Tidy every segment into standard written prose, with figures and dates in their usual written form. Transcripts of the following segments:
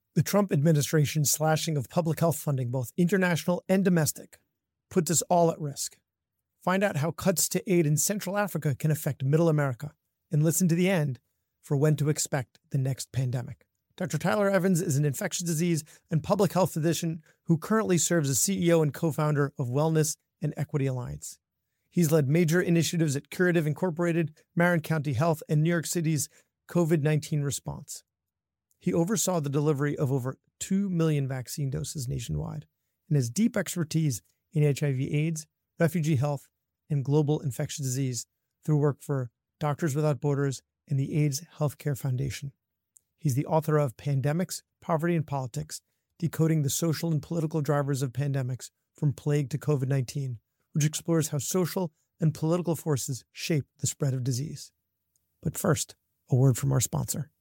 The Trump administration's slashing of public health funding, both international and domestic, puts us all at risk. Find out how cuts to aid in Central Africa can affect Middle America, and listen to the end for when to expect the next pandemic. Dr. Tyler Evans is an infectious disease and public health physician who currently serves as CEO and co-founder of Wellness and Equity Alliance. He's led major initiatives at Curative Incorporated, Marin County Health, and New York City's COVID-19 response. He oversaw the delivery of over 2 million vaccine doses nationwide and has deep expertise in HIV/AIDS, refugee health, and global infectious disease through work for Doctors Without Borders and the AIDS Healthcare Foundation. He's the author of Pandemics, Poverty, and Politics, Decoding the Social and Political Drivers of Pandemics from Plague to COVID-19, which explores how social and political forces shape the spread of disease. But first, a word from our sponsor.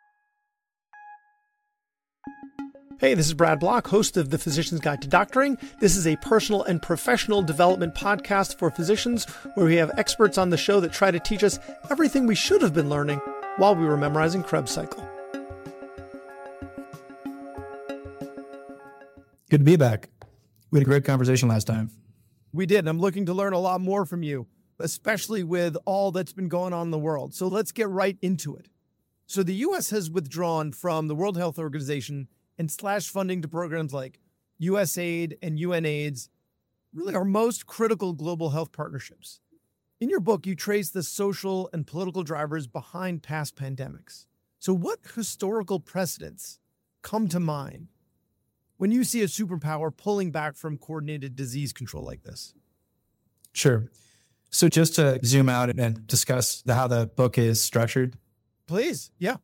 Hey, this is Brad Block, host of The Physician's Guide to Doctoring. This is a personal and professional development podcast for physicians where we have experts on the show that try to teach us everything we should have been learning while we were memorizing Krebs cycle. Good to be back. We had a great conversation last time. We did. I'm looking to learn a lot more from you, especially with all that's been going on in the world. So let's get right into it. So the U.S. has withdrawn from the World Health Organization and slashed funding to programs like USAID and UNAIDS, really our most critical global health partnerships. In your book, you trace the social and political drivers behind past pandemics. So what historical precedents come to mind when you see a superpower pulling back from coordinated disease control like this? Sure. So just to zoom out and discuss how the book is structured. Please, yeah.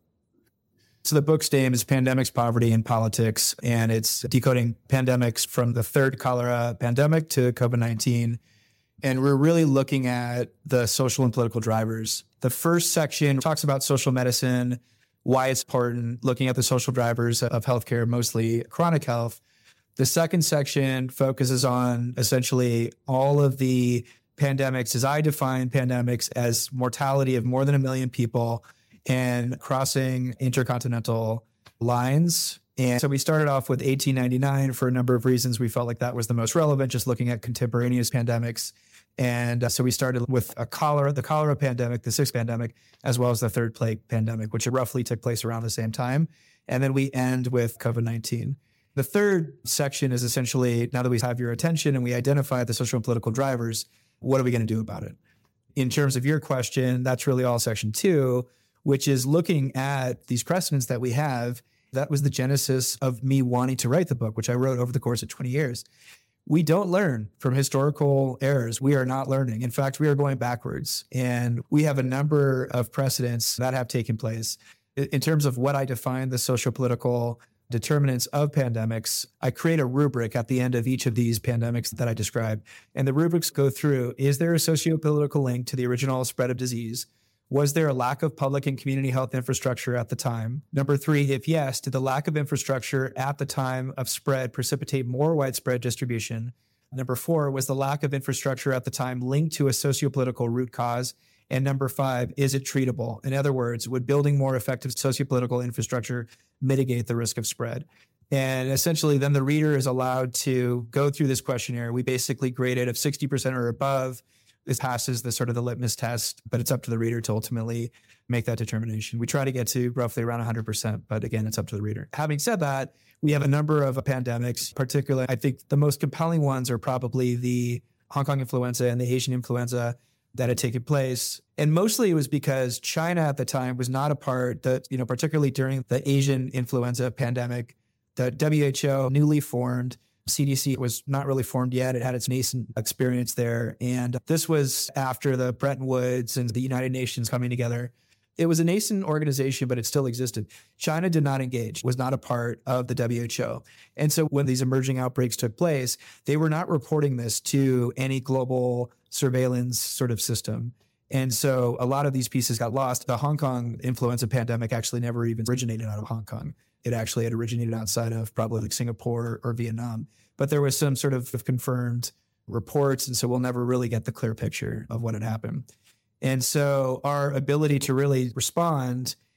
So the book's name is Pandemics, Poverty, and Politics, and it's decoding pandemics from the third cholera pandemic to COVID-19. And we're really looking at the social and political drivers. The first section talks about social medicine, why it's important, looking at the social drivers of healthcare, mostly chronic health. The second section focuses on essentially all of the pandemics, as I define pandemics, as mortality of more than 1 million people and crossing intercontinental lines. And so we started off with 1899 for a number of reasons. We felt like that was the most relevant, just looking at contemporaneous pandemics. And so we started with the cholera pandemic, the sixth pandemic, as well as the third plague pandemic, which roughly took place around the same time. And then we end with COVID-19. The third section is essentially, now that we have your attention and we identify the social and political drivers, what are we going to do about it? In terms of your question, that's really all section 2, which is looking at these precedents that we have. That was the genesis of me wanting to write the book, which I wrote over the course of 20 years. We don't learn from historical errors. We are not learning. In fact, we are going backwards. And we have a number of precedents that have taken place. In terms of what I define the socio-political determinants of pandemics, I create a rubric at the end of each of these pandemics that I described. And the rubrics go through, is there a socio-political link to the original spread of disease? Was there a lack of public and community health infrastructure at the time? Number 3, if yes, did the lack of infrastructure at the time of spread precipitate more widespread distribution? Number 4, was the lack of infrastructure at the time linked to a sociopolitical root cause? And number 5, is it treatable? In other words, would building more effective sociopolitical infrastructure mitigate the risk of spread? And essentially, then the reader is allowed to go through this questionnaire. We basically grade it if 60% or above. This passes the sort of the litmus test, but it's up to the reader to ultimately make that determination. We try to get to roughly around 100%, but again, it's up to the reader. Having said that, we have a number of pandemics. Particularly, I think the most compelling ones are probably the Hong Kong influenza and the Asian influenza that had taken place. And mostly it was because China at the time was not a part that, particularly during the Asian influenza pandemic, the WHO, newly formed, CDC was not really formed yet. It had its nascent experience there. And this was after the Bretton Woods and the United Nations coming together. It was a nascent organization, but it still existed. China did not engage, was not a part of the WHO. And so when these emerging outbreaks took place, they were not reporting this to any global surveillance sort of system. And so a lot of these pieces got lost. The Hong Kong influenza pandemic actually never even originated out of Hong Kong. It actually had originated outside of probably like Singapore or Vietnam. But there was some sort of confirmed reports. And so we'll never really get the clear picture of what had happened. And so our ability to really respond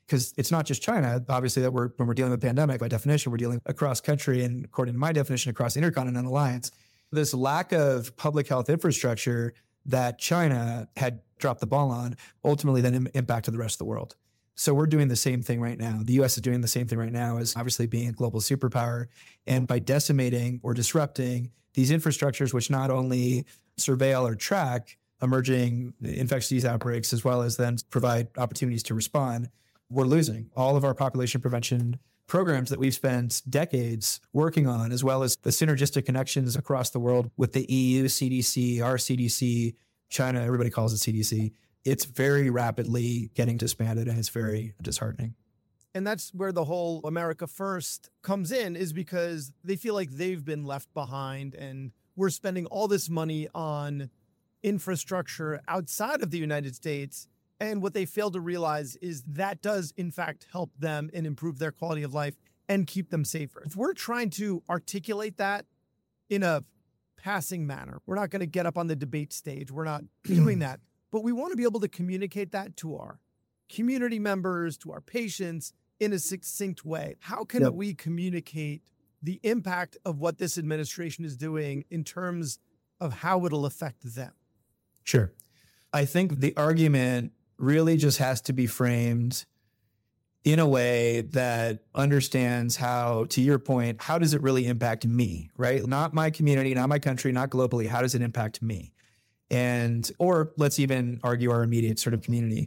because it's not just China, obviously, that when we're dealing with the pandemic, by definition, we're dealing across country and according to my definition, across intercontinental alliance. This lack of public health infrastructure that China had dropped the ball on ultimately then impacted the rest of the world. So we're doing the same thing right now. The US is doing the same thing right now as obviously being a global superpower. And by decimating or disrupting these infrastructures, which not only surveil or track emerging infectious disease outbreaks, as well as then provide opportunities to respond, we're losing all of our population prevention programs that we've spent decades working on, as well as the synergistic connections across the world with the EU CDC, our CDC, China, everybody calls it CDC. It's very rapidly getting disbanded, and it's very disheartening. And that's where the whole America First comes in, is because they feel like they've been left behind, and we're spending all this money on infrastructure outside of the United States. And what they fail to realize is that does, in fact, help them and improve their quality of life and keep them safer. If we're trying to articulate that in a passing manner, we're not going to get up on the debate stage. We're not doing that. But we want to be able to communicate that to our community members, to our patients in a succinct way. How can we communicate the impact of what this administration is doing in terms of how it'll affect them? Sure. I think the argument really just has to be framed in a way that understands how, to your point, how does it really impact me, right? Not my community, not my country, not globally. How does it impact me? Or let's even argue our immediate sort of community.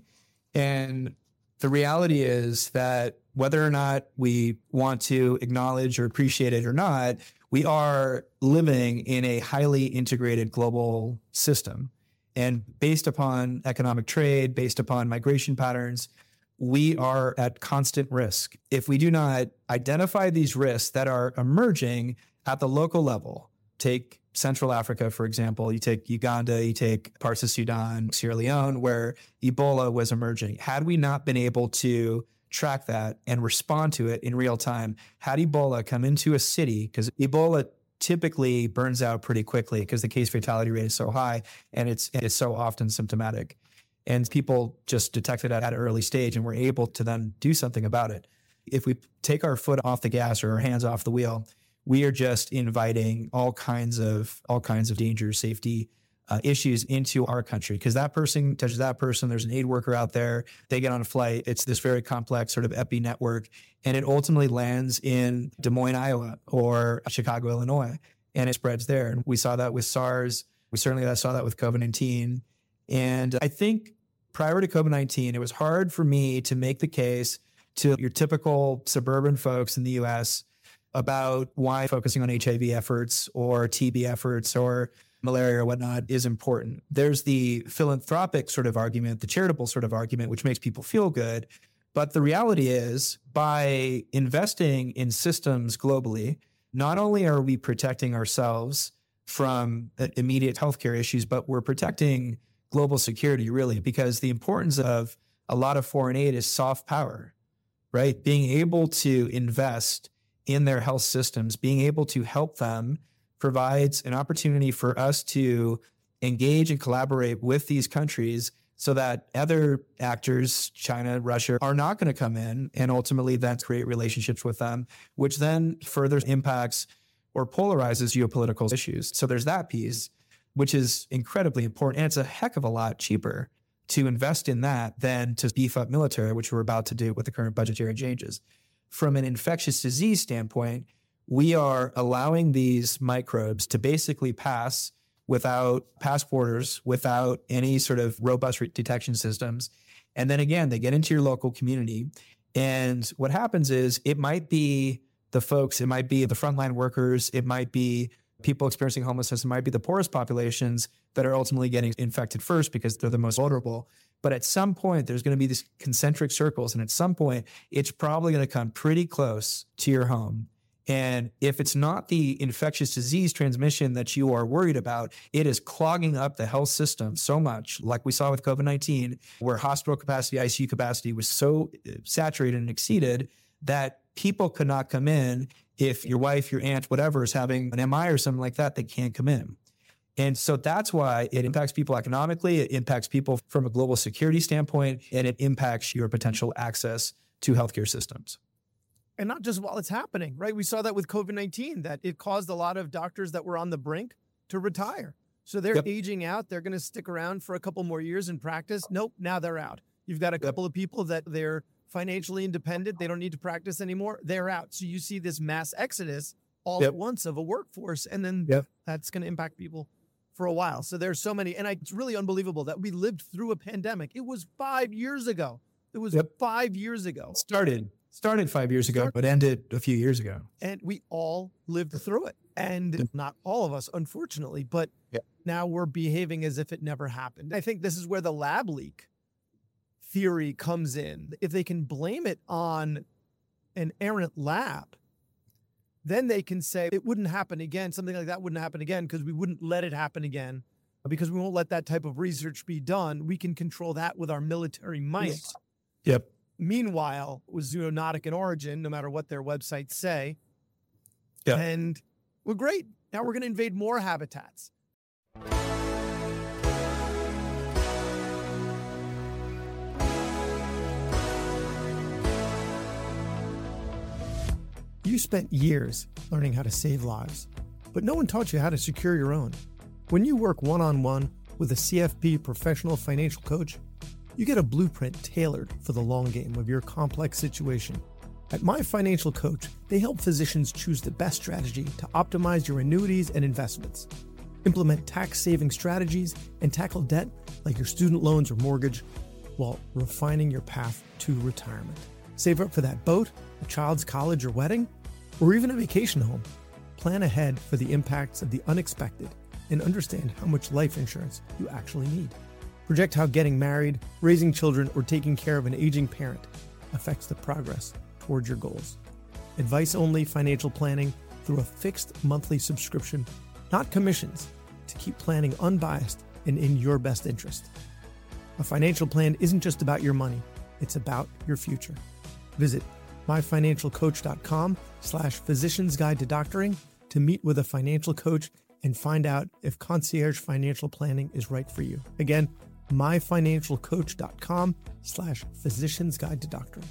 And the reality is that whether or not we want to acknowledge or appreciate it or not, we are living in a highly integrated global system. And based upon economic trade, based upon migration patterns, we are at constant risk. If we do not identify these risks that are emerging at the local level, take Central Africa, for example, you take Uganda, you take parts of Sudan, Sierra Leone, where Ebola was emerging. Had we not been able to track that and respond to it in real time, had Ebola come into a city, because Ebola typically burns out pretty quickly because the case fatality rate is so high and it's so often symptomatic. And people just detect it at an early stage and we're able to then do something about it. If we take our foot off the gas or our hands off the wheel, we are just inviting all kinds of danger, safety issues into our country, because that person touches that person. There's an aid worker out there. They get on a flight. It's this very complex sort of epi network, and it ultimately lands in Des Moines, Iowa, or Chicago, Illinois, and it spreads there. And we saw that with SARS. We certainly saw that with COVID-19. And I think prior to COVID-19, it was hard for me to make the case to your typical suburban folks in the U.S. about why focusing on HIV efforts or TB efforts or malaria or whatnot is important. There's the philanthropic sort of argument, the charitable sort of argument, which makes people feel good. But the reality is, by investing in systems globally, not only are we protecting ourselves from immediate healthcare issues, but we're protecting global security, really, because the importance of a lot of foreign aid is soft power, right? Being able to invest in their health systems, being able to help them provides an opportunity for us to engage and collaborate with these countries so that other actors, China, Russia, are not going to come in and ultimately then create relationships with them, which then further impacts or polarizes geopolitical issues. So there's that piece, which is incredibly important. And it's a heck of a lot cheaper to invest in that than to beef up military, which we're about to do with the current budgetary changes. From an infectious disease standpoint, we are allowing these microbes to basically pass without borders, without any sort of robust detection systems. And then again, they get into your local community. And what happens is it might be the folks, it might be the frontline workers, it might be people experiencing homelessness, it might be the poorest populations that are ultimately getting infected first because they're the most vulnerable. But at some point, there's going to be these concentric circles. And at some point, it's probably going to come pretty close to your home. And if it's not the infectious disease transmission that you are worried about, it is clogging up the health system so much, like we saw with COVID-19, where hospital capacity, ICU capacity was so saturated and exceeded that people could not come in. If your wife, your aunt, whatever is having an MI or something like that, they can't come in. And so that's why it impacts people economically, it impacts people from a global security standpoint, and it impacts your potential access to healthcare systems. And not just while it's happening, right? We saw that with COVID-19, that it caused a lot of doctors that were on the brink to retire. So they're aging out. They're going to stick around for a couple more years in practice. Nope, now they're out. You've got a couple of people that they're financially independent. They don't need to practice anymore. They're out. So you see this mass exodus all at once of a workforce. And then that's going to impact people for a while. So there's so many. And it's really unbelievable that we lived through a pandemic. It was 5 years ago. It was 5 years ago. Started 5 years ago, but ended a few years ago. And we all lived through it. And not all of us, unfortunately, but now we're behaving as if it never happened. I think this is where the lab leak theory comes in. If they can blame it on an errant lab, then they can say it wouldn't happen again. Something like that wouldn't happen again because we wouldn't let it happen again, because we won't let that type of research be done. We can control that with our military might. Yep. Meanwhile, it was zoonotic in origin, no matter what their websites say. Yeah. And we're great. Now we're going to invade more habitats. You spent years learning how to save lives, but no one taught you how to secure your own. When you work one-on-one with a CFP professional financial coach, you get a blueprint tailored for the long game of your complex situation. At My Financial Coach, they help physicians choose the best strategy to optimize your annuities and investments, implement tax-saving strategies, and tackle debt like your student loans or mortgage while refining your path to retirement. Save up for that boat, a child's college or wedding, or even a vacation home. Plan ahead for the impacts of the unexpected and understand how much life insurance you actually need. Project how getting married, raising children, or taking care of an aging parent affects the progress towards your goals. Advice-only financial planning through a fixed monthly subscription, not commissions, to keep planning unbiased and in your best interest. A financial plan isn't just about your money, it's about your future. Visit myfinancialcoach.com/physician's guide to doctoring to meet with a financial coach and find out if concierge financial planning is right for you. Again, myfinancialcoach.com/physician's guide to doctoring.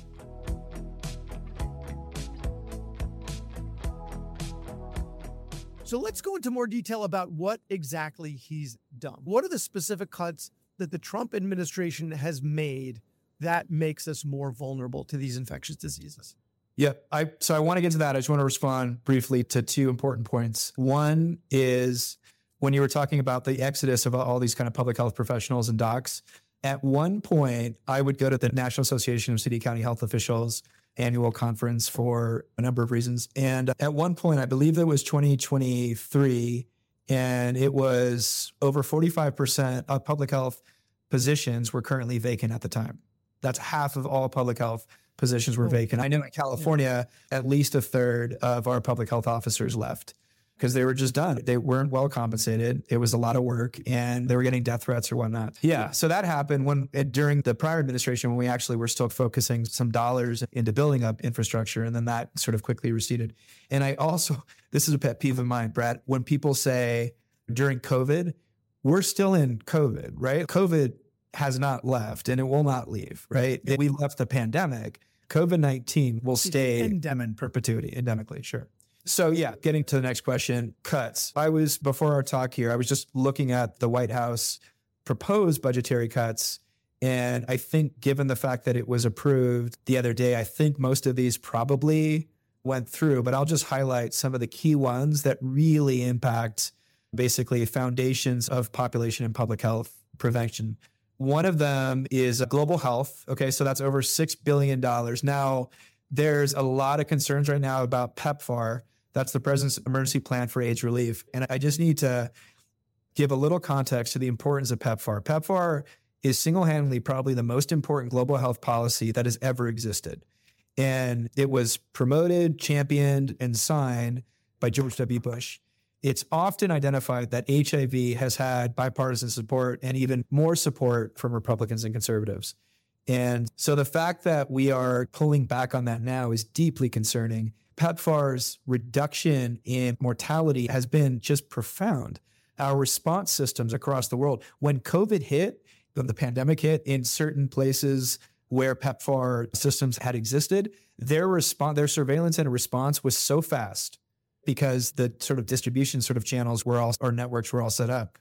So let's go into more detail about what exactly he's done. What are the specific cuts that the Trump administration has made that makes us more vulnerable to these infectious diseases? Yeah, so I want to get to that. I just want to respond briefly to two important points. One is when you were talking about the exodus of all these kind of public health professionals and docs, at one point, I would go to the National Association of City County Health Officials annual conference for a number of reasons. And at one point, I believe it was 2023, and it was over 45% of public health positions were currently vacant at the time. That's half of all public health positions were vacant. I know in California, at least a third of our public health officers left because they were just done. They weren't well compensated. It was a lot of work and they were getting death threats or whatnot. Yeah. So that happened during the prior administration, when we actually were still focusing some dollars into building up infrastructure. And then that sort of quickly receded. And this is a pet peeve of mine, Brad, when people say during COVID, we're still in COVID, right? COVID has not left and it will not leave, right? We left the pandemic. COVID-19 will stay in perpetuity, endemically, sure. So yeah, getting to the next question, cuts. Before our talk here, I was just looking at the White House proposed budgetary cuts. And I think given the fact that it was approved the other day, I think most of these probably went through, but I'll just highlight some of the key ones that really impact basically foundations of population and public health prevention. One of them is global health. Okay, so that's over $6 billion. Now, there's a lot of concerns right now about PEPFAR. That's the President's Emergency Plan for AIDS Relief. And I just need to give a little context to the importance of PEPFAR. PEPFAR is single-handedly probably the most important global health policy that has ever existed. And it was promoted, championed, and signed by George W. Bush. It's often identified that HIV has had bipartisan support and even more support from Republicans and conservatives. And so the fact that we are pulling back on that now is deeply concerning. PEPFAR's reduction in mortality has been just profound. Our response systems across the world, when COVID hit, when the pandemic hit in certain places where PEPFAR systems had existed, their surveillance and response was so fast because the sort of distribution sort of channels or networks were all set up.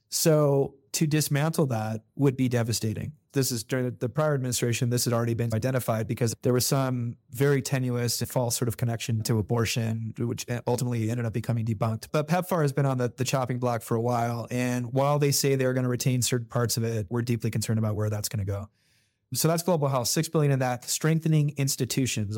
So to dismantle that would be devastating. This is during the prior administration, this had already been identified because there was some very tenuous and false sort of connection to abortion, which ultimately ended up becoming debunked. But PEPFAR has been on the chopping block for a while. And while they say they're going to retain certain parts of it, we're deeply concerned about where that's going to go. So that's global health, $6 billion in that. Strengthening institutions,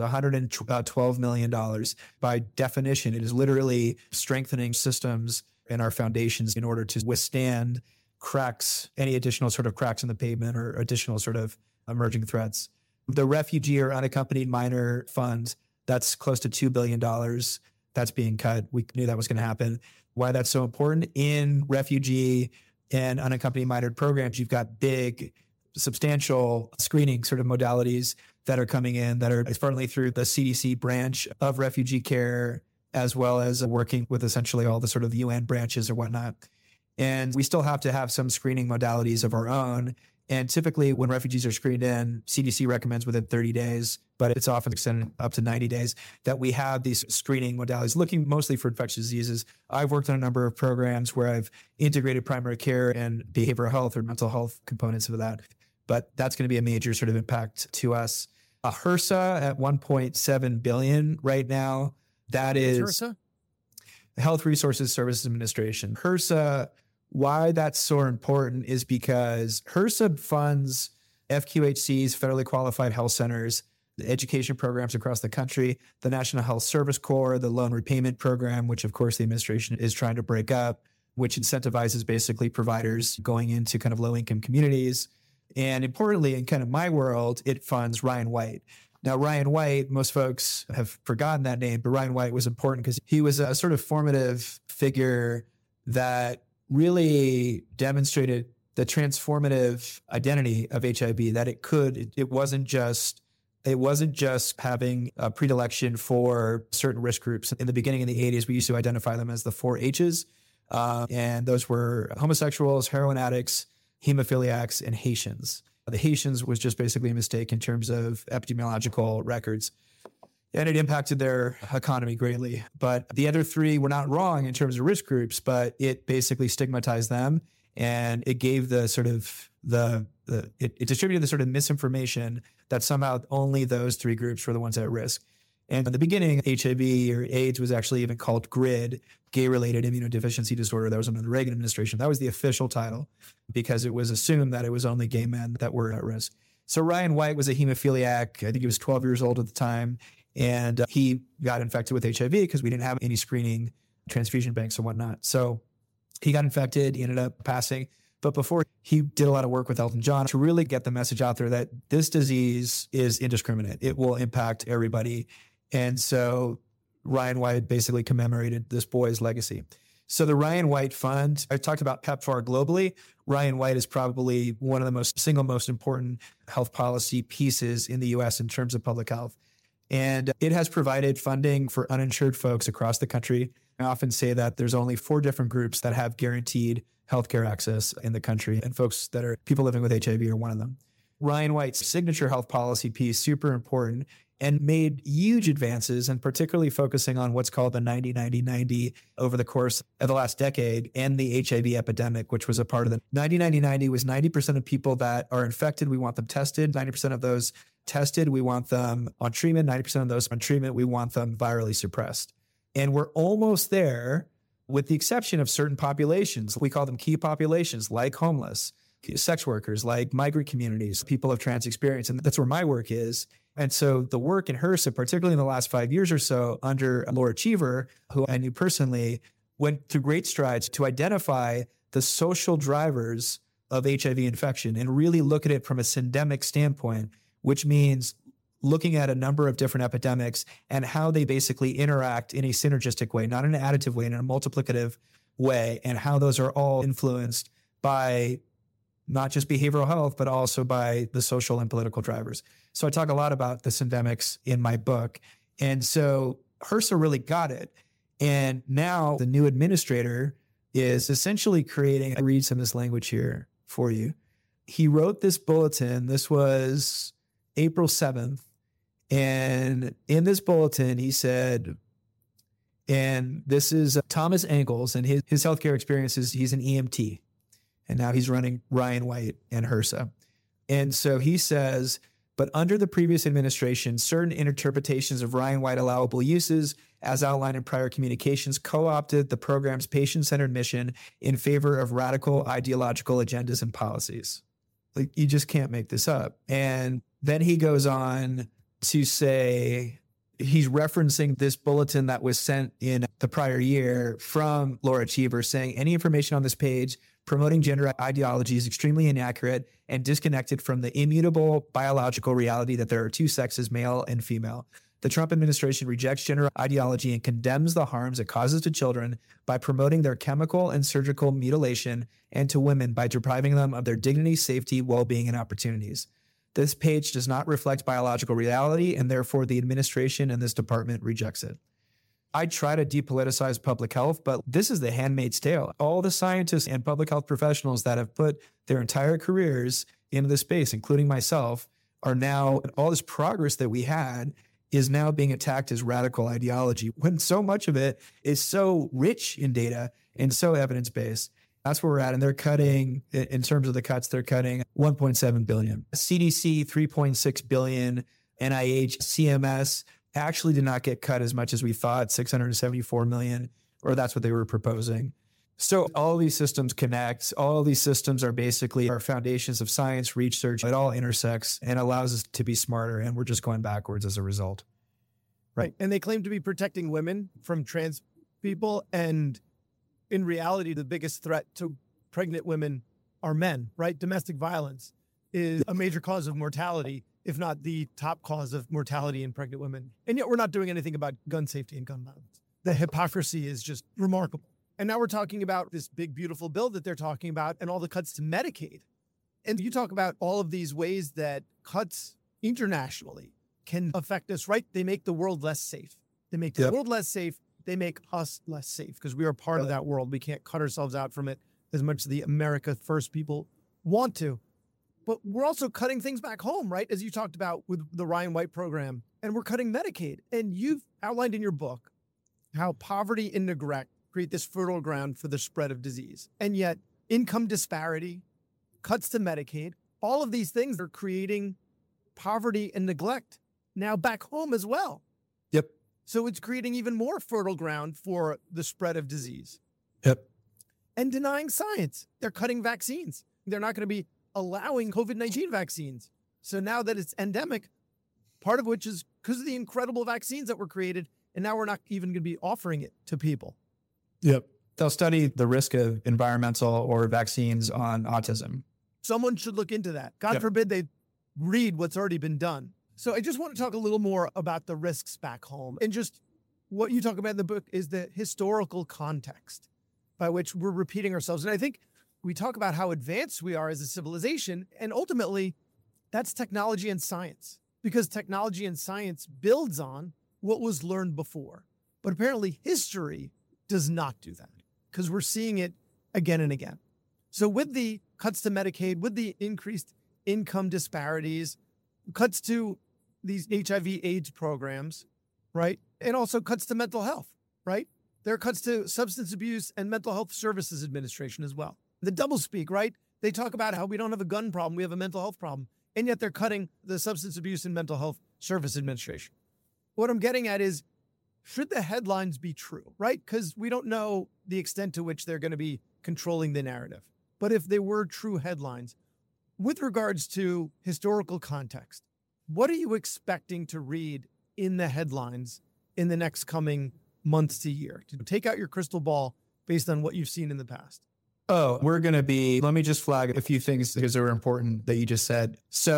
$112 million. By definition, it is literally strengthening systems and our foundations in order to withstand cracks, any additional sort of cracks in the pavement or additional sort of emerging threats. The refugee or unaccompanied minor fund, that's close to $2 billion. That's being cut. We knew that was going to happen. Why that's so important? In refugee and unaccompanied minor programs, you've got big, substantial screening sort of modalities that are coming in that are partly through the CDC branch of refugee care, as well as working with essentially all the sort of UN branches or whatnot. And we still have to have some screening modalities of our own. And typically when refugees are screened in, CDC recommends within 30 days, but it's often extended up to 90 days, that we have these screening modalities looking mostly for infectious diseases. I've worked on a number of programs where I've integrated primary care and behavioral health or mental health components of that. But that's going to be a major sort of impact to us. HRSA at $1.7 billion right now. That is HRSA? Health Resources Services Administration. HRSA, why that's so important is because HRSA funds FQHCs, federally qualified health centers, the education programs across the country, the National Health Service Corps, the loan repayment program, which of course the administration is trying to break up, which incentivizes basically providers going into kind of low-income communities. And importantly, in kind of my world, it funds Ryan White. Now, Ryan White, most folks have forgotten that name, but Ryan White was important because he was a sort of formative figure that really demonstrated the transformative identity of HIV, that it wasn't just having a predilection for certain risk groups. In the beginning of the 80s, we used to identify them as the 4 H's. And those were homosexuals, heroin addicts, hemophiliacs, and Haitians. The Haitians was just basically a mistake in terms of epidemiological records. And it impacted their economy greatly. But the other 3 were not wrong in terms of risk groups, but it basically stigmatized them. And it gave the sort of it distributed the sort of misinformation that somehow only those 3 groups were the ones at risk. And in the beginning, HIV or AIDS was actually even called GRID, gay-related immunodeficiency disorder. That was under the Reagan administration. That was the official title because it was assumed that it was only gay men that were at risk. So Ryan White was a hemophiliac. I think he was 12 years old at the time. And he got infected with HIV because we didn't have any screening transfusion banks and whatnot. So he got infected. He ended up passing. But before, he did a lot of work with Elton John to really get the message out there that this disease is indiscriminate. It will impact everybody. And so Ryan White basically commemorated this boy's legacy. So the Ryan White Fund, I talked about PEPFAR globally. Ryan White is probably one of the single most important health policy pieces in the U.S. in terms of public health. And it has provided funding for uninsured folks across the country. I often say that there's only 4 different groups that have guaranteed healthcare access in the country, and people living with HIV are one of them. Ryan White's signature health policy piece, super important, and made huge advances, and particularly focusing on what's called the 90-90-90 over the course of the last decade, and the HIV epidemic, which was a part of the 90-90-90 was 90% of people that are infected, we want them tested. 90% of those tested, we want them on treatment. 90% of those on treatment, we want them virally suppressed. And we're almost there, with the exception of certain populations. We call them key populations, like homeless, sex workers, like migrant communities, people of trans experience. And that's where my work is. And so the work in HRSA, particularly in the last 5 years or so under Laura Cheever, who I knew personally, went through great strides to identify the social drivers of HIV infection and really look at it from a syndemic standpoint, which means looking at a number of different epidemics and how they basically interact in a synergistic way, not in an additive way, in a multiplicative way, and how those are all influenced by not just behavioral health, but also by the social and political drivers. So I talk a lot about the syndemics in my book. And so HRSA really got it. And now the new administrator is essentially creating, I read some of this language here for you. He wrote this bulletin. This was April 7th. And in this bulletin, he said, and this is Thomas Engels and his healthcare experiences. He's an EMT, and now he's running Ryan White and HRSA. And so he says, but under the previous administration, certain interpretations of Ryan White allowable uses, as outlined in prior communications, co-opted the program's patient-centered mission in favor of radical ideological agendas and policies. Like, you just can't make this up. And then he goes on to say, he's referencing this bulletin that was sent in the prior year from Laura Cheever, saying any information on this page promoting gender ideology is extremely inaccurate and disconnected from the immutable biological reality that there are two sexes, male and female. The Trump administration rejects gender ideology and condemns the harms it causes to children by promoting their chemical and surgical mutilation, and to women by depriving them of their dignity, safety, well-being, and opportunities. This page does not reflect biological reality, and therefore the administration and this department rejects it. I try to depoliticize public health, but this is the handmaid's tale. All the scientists and public health professionals that have put their entire careers into this space, including myself, are now, all this progress that we had is now being attacked as radical ideology, when so much of it is so rich in data and so evidence-based. That's where we're at. And they're cutting, in terms of the cuts, they're cutting $1.7 billion. CDC, $3.6 billion. NIH, CMS actually did not get cut as much as we thought, $674 million, or that's what they were proposing. So all these systems connect. All these systems are basically our foundations of science, research. It all intersects and allows us to be smarter, and we're just going backwards as a result. Right. And they claim to be protecting women from trans people, and in reality, the biggest threat to pregnant women are men, right? Domestic violence is a major cause of mortality, if not the top cause of mortality in pregnant women. And yet we're not doing anything about gun safety and gun violence. The hypocrisy is just remarkable. And now we're talking about this big, beautiful bill that they're talking about and all the cuts to Medicaid. And you talk about all of these ways that cuts internationally can affect us, right? They make the world less safe. They make the world less safe. They make us less safe because we are part of that world. We can't cut ourselves out from it as much as the America First people want to. But we're also cutting things back home, right? As you talked about with the Ryan White program, and we're cutting Medicaid. And you've outlined in your book how poverty and neglect create this fertile ground for the spread of disease. And yet income disparity, cuts to Medicaid, all of these things are creating poverty and neglect now back home as well. Yep. So it's creating even more fertile ground for the spread of disease. Yep. And denying science. They're cutting vaccines. They're not going to be allowing COVID-19 vaccines. So now that it's endemic, part of which is because of the incredible vaccines that were created, and now we're not even going to be offering it to people. Yep. They'll study the risk of environmental or vaccines on autism. Someone should look into that. God forbid they read what's already been done. So I just want to talk a little more about the risks back home. And just what you talk about in the book is the historical context by which we're repeating ourselves. And I think we talk about how advanced we are as a civilization, and ultimately that's technology and science, because technology and science builds on what was learned before. But apparently history does not do that, because we're seeing it again and again. So with the cuts to Medicaid, with the increased income disparities, cuts to these HIV/AIDS programs, right? And also cuts to mental health, right? There are cuts to Substance Abuse and Mental Health Services Administration as well. The doublespeak, right? They talk about how we don't have a gun problem, we have a mental health problem. And yet they're cutting the Substance Abuse and Mental Health Service Administration. What I'm getting at is, should the headlines be true, right? Because we don't know the extent to which they're going to be controlling the narrative. But if they were true headlines, with regards to historical context, what are you expecting to read in the headlines in the next coming months to year? To take out your crystal ball based on what you've seen in the past. Oh, we're going to be, let me just flag a few things because they were important that you just said.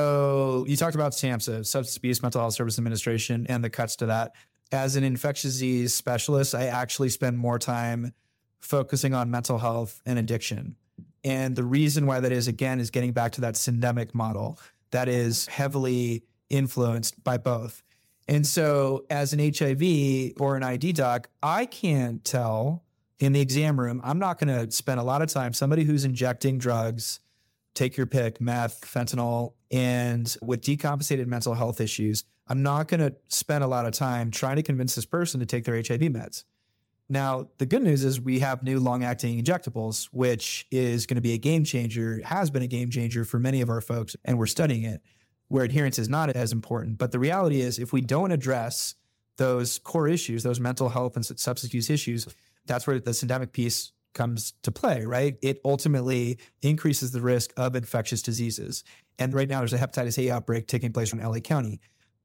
So you talked about SAMHSA, Substance Abuse Mental Health Service Administration, and the cuts to that. As an infectious disease specialist, I actually spend more time focusing on mental health and addiction. And the reason why that is, again, is getting back to that syndemic model that is heavily influenced by both. And so as an HIV or an ID doc, I can't tell in the exam room, I'm not going to spend a lot of time, somebody who's injecting drugs take your pick, meth, fentanyl. And with decompensated mental health issues, I'm not going to spend a lot of time trying to convince this person to take their HIV meds. Now, the good news is we have new long-acting injectables, which is going to be a game changer, has been a game changer for many of our folks, and we're studying it, where adherence is not as important. But the reality is, if we don't address those core issues, those mental health and substance use issues, that's where the syndemic piece comes to play, right? It ultimately increases the risk of infectious diseases. And right now there's a hepatitis A outbreak taking place in LA County.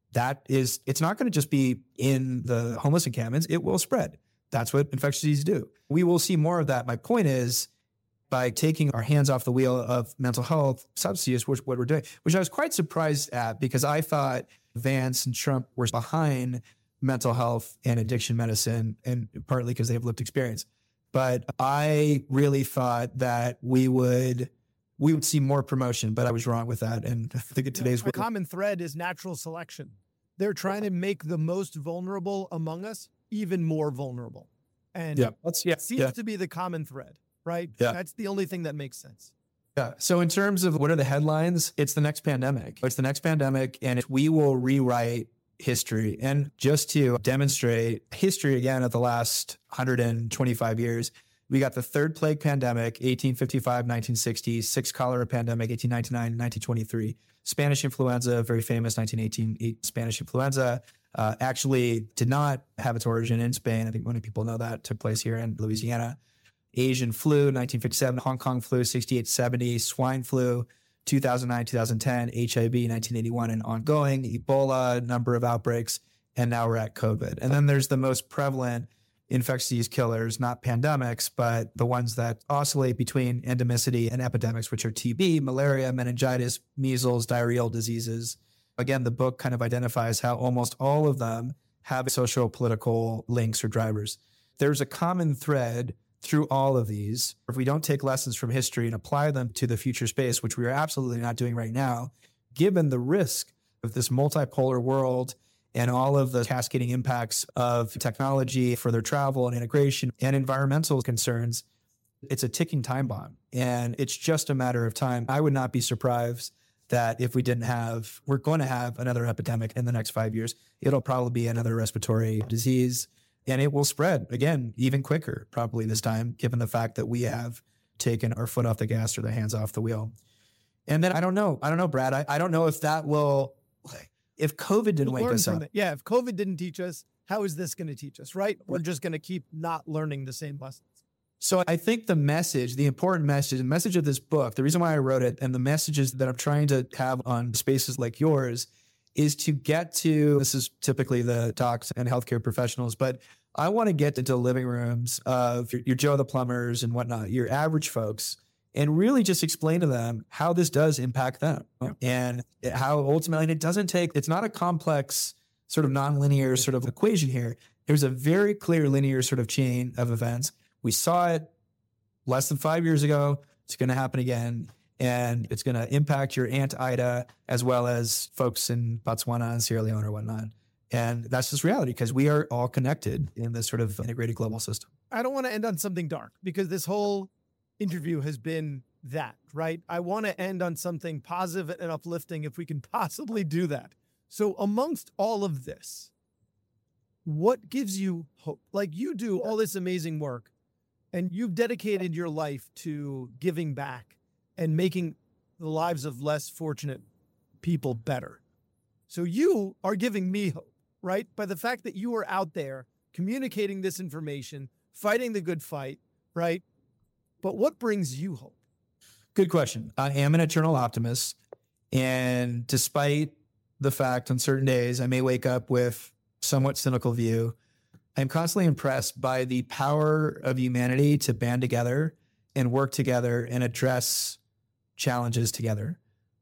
It's not going to just be in the homeless encampments, it will spread. That's what infectious diseases do. We will see more of that. My point is, by taking our hands off the wheel of mental health, substance use, which what we're doing, which I was quite surprised at because I thought Vance and Trump were behind mental health and addiction medicine, and partly because they have lived experience. But I really thought that we would see more promotion, but I was wrong with that. And I think in today's world, a common thread is natural selection. They're trying to make the most vulnerable among us even more vulnerable. And it seems to be the common thread, right? Yeah. That's the only thing that makes sense. Yeah. So in terms of what are the headlines, it's the next pandemic. It's the next pandemic, and we will rewrite history. And just to demonstrate history again of the last 125 years, we got the third plague pandemic, 1855, 1960, sixth cholera pandemic, 1899, 1923, Spanish influenza, very famous 1918 Spanish influenza, actually did not have its origin in Spain. I think many people know that took place here in Louisiana. Asian flu, 1957, Hong Kong flu, 68, 70, swine flu, 2009, 2010, HIV, 1981, and ongoing, Ebola, number of outbreaks, and now we're at COVID. And then there's the most prevalent infectious disease killers, not pandemics, but the ones that oscillate between endemicity and epidemics, which are TB, malaria, meningitis, measles, diarrheal diseases. Again, the book kind of identifies how almost all of them have socio-political links or drivers. There's a common thread through all of these. If we don't take lessons from history and apply them to the future space, which we are absolutely not doing right now, given the risk of this multipolar world and all of the cascading impacts of technology, further travel and integration and environmental concerns, it's a ticking time bomb. And it's just a matter of time. I would not be surprised that if we're going to have another epidemic in the next 5 years. It'll probably be another respiratory disease, and it will spread again, even quicker, probably this time, given the fact that we have taken our foot off the gas or the hands off the wheel. And then I don't know, Brad. I don't know if that will, if COVID didn't wake us up. Yeah, if COVID didn't teach us, how is this going to teach us, right? We're just going to keep not learning the same lessons. So I think the important message, the message of this book, the reason why I wrote it, and the messages that I'm trying to have on spaces like yours is to get to, this is typically the docs and healthcare professionals, but I want to get into living rooms of your Joe the plumbers and whatnot, your average folks, and really just explain to them how this does impact them and how ultimately, and it's not a complex sort of nonlinear sort of equation here. There's a very clear linear sort of chain of events. We saw it less than 5 years ago. It's going to happen again. And it's going to impact your Aunt Ida as well as folks in Botswana and Sierra Leone or whatnot. And that's just reality because we are all connected in this sort of integrated global system. I don't want to end on something dark because this whole interview has been that, right? I want to end on something positive and uplifting if we can possibly do that. So amongst all of this, what gives you hope? Like you do all this amazing work and you've dedicated your life to giving back and making the lives of less fortunate people better. So you are giving me hope, right? By the fact that you are out there communicating this information, fighting the good fight, right? But what brings you hope? Good question. I am an eternal optimist. And despite the fact on certain days I may wake up with somewhat cynical view, I'm constantly impressed by the power of humanity to band together and work together and address challenges together.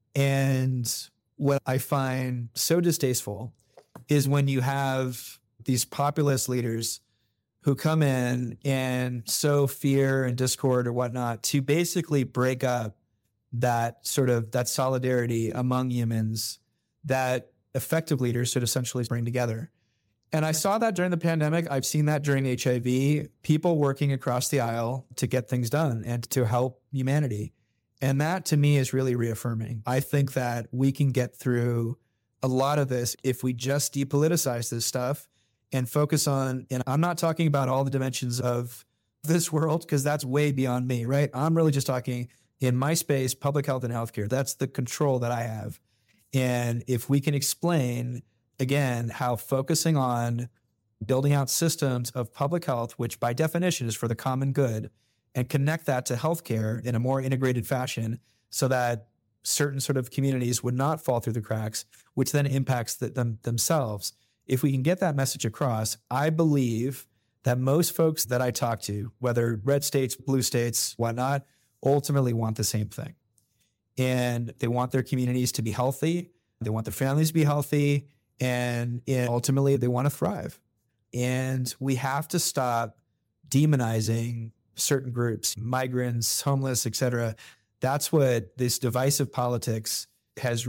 And what I find so distasteful is when you have these populist leaders who come in and sow fear and discord or whatnot to basically break up that solidarity among humans that effective leaders should essentially bring together. And I saw that during the pandemic. I've seen that during HIV, people working across the aisle to get things done and to help humanity. And that to me is really reaffirming. I think that we can get through a lot of this if we just depoliticize this stuff and focus on, and I'm not talking about all the dimensions of this world because that's way beyond me, right? I'm really just talking in my space, public health and healthcare. That's the control that I have. And if we can explain, again, how focusing on building out systems of public health, which by definition is for the common good, and connect that to healthcare in a more integrated fashion so that certain sort of communities would not fall through the cracks, which then impacts themselves. If we can get that message across, I believe that most folks that I talk to, whether red states, blue states, whatnot, ultimately want the same thing. And they want their communities to be healthy. They want their families to be healthy. And ultimately, they want to thrive. And we have to stop demonizing certain groups, migrants, homeless, et cetera. That's what this divisive politics has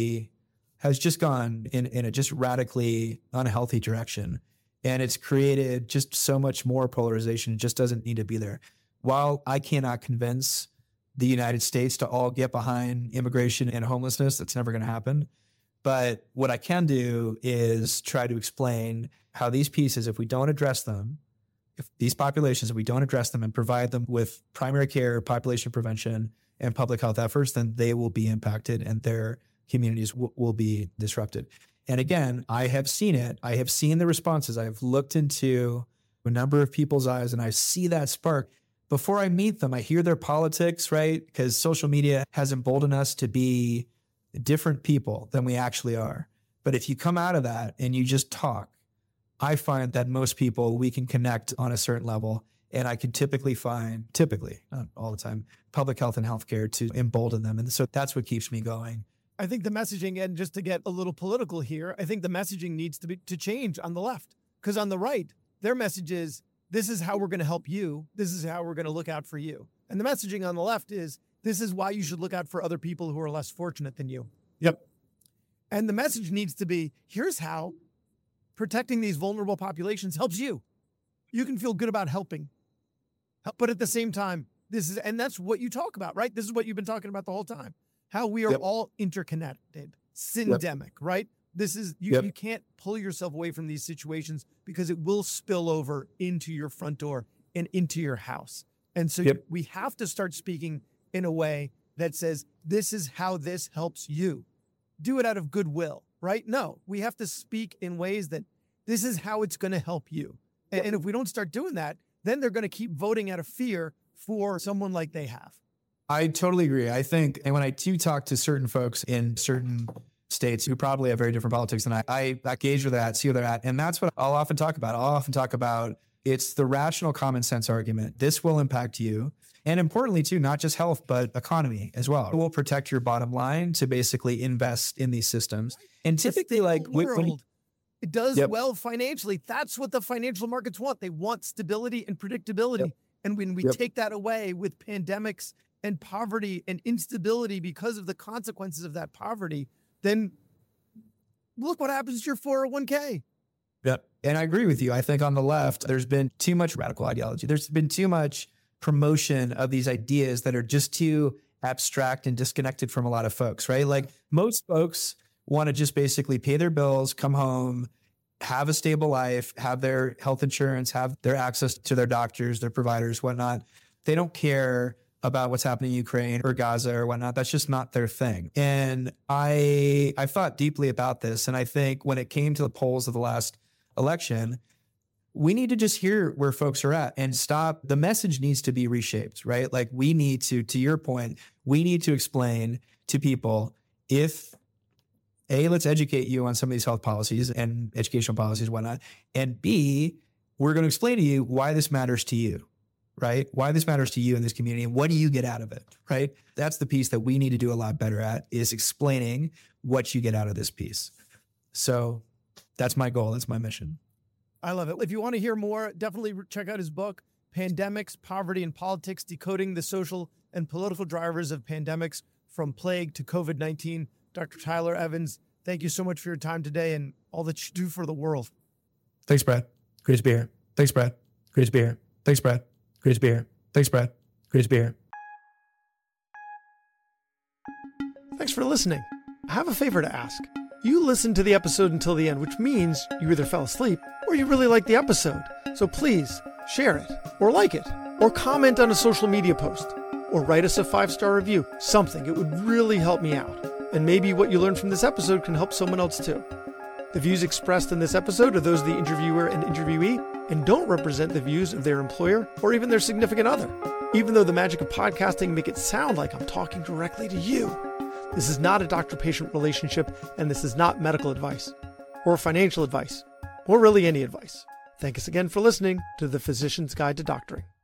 just gone in a just radically unhealthy direction. And it's created just so much more polarization. It just doesn't need to be there. While I cannot convince the United States to all get behind immigration and homelessness, that's never going to happen. But what I can do is try to explain how these pieces, if we don't address them, if these populations, if we don't address them and provide them with primary care, population prevention, and public health efforts, then they will be impacted and their communities will be disrupted. And again, I have seen it. I have seen the responses. I have looked into a number of people's eyes and I see that spark. Before I meet them, I hear their politics, right? Because social media has emboldened us to be different people than we actually are. But if you come out of that and you just talk, I find that most people, we can connect on a certain level. And I can typically, not all the time, public health and healthcare to embolden them. And so that's what keeps me going. I think the messaging, and just to get a little political here, I think the messaging needs to change on the left. Because on the right, their message is, this is how we're going to help you. This is how we're going to look out for you. And the messaging on the left is, this is why you should look out for other people who are less fortunate than you. Yep. And the message needs to be, here's how protecting these vulnerable populations helps you. You can feel good about helping. But at the same time, and that's what you talk about, right? This is what you've been talking about the whole time. How we are all interconnected, syndemic, right? This is, you can't pull yourself away from these situations because it will spill over into your front door and into your house. And so we have to start speaking in a way that says, this is how this helps you. Do it out of goodwill, right? No, we have to speak in ways that this is how it's going to help you. And if we don't start doing that, then they're going to keep voting out of fear for someone like they have. I totally agree. I think, and when I do talk to certain folks in certain states who probably have very different politics than I gauge with that, see where they're at. And that's what I'll often talk about. I'll often talk about, it's the rational common sense argument. This will impact you. And importantly too, not just health, but economy as well. It will protect your bottom line to basically invest in these systems. And typically it does well financially. That's what the financial markets want. They want stability and predictability. And when we take that away with pandemics and poverty and instability because of the consequences of that poverty, then look what happens to your 401k. Yep. And I agree with you. I think on the left, there's been too much radical ideology. There's been too much promotion of these ideas that are just too abstract and disconnected from a lot of folks, right? Like most folks want to just basically pay their bills, come home, have a stable life, have their health insurance, have their access to their doctors, their providers, whatnot. They don't care about what's happening in Ukraine or Gaza or whatnot. That's just not their thing. And I thought deeply about this. And I think when it came to the polls of the last election, we need to just hear where folks are at and stop. The message needs to be reshaped, right? Like we need to your point, we need to explain to people if A, let's educate you on some of these health policies and educational policies and whatnot. And B, we're going to explain to you why this matters to you, right? Why this matters to you in this community and what do you get out of it, right? That's the piece that we need to do a lot better at, is explaining what you get out of this piece. So that's my goal. That's my mission. I love it. If you want to hear more, definitely check out his book, Pandemics, Poverty, and Politics, Decoding the Social and Political Drivers of Pandemics from Plague to COVID-19. Dr. Tyler Evans, thank you so much for your time today and all that you do for the world. Thanks, Brad. Great to be here. Thanks, Brad. Great to be here. Thanks, Brad. Great to be here. Thanks, Brad. Great to be here. Thanks for listening. I have a favor to ask. You listened to the episode until the end, which means you either fell asleep or you really liked the episode. So please share it, or like it, or comment on a social media post, or write us a 5-star review. Something. It would really help me out. And maybe what you learned from this episode can help someone else too. The views expressed in this episode are those of the interviewer and interviewee and don't represent the views of their employer or even their significant other. Even though the magic of podcasting make it sound like I'm talking directly to you. This is not a doctor-patient relationship, and this is not medical advice, or financial advice, or really any advice. Thank us again for listening to The Physician's Guide to Doctoring.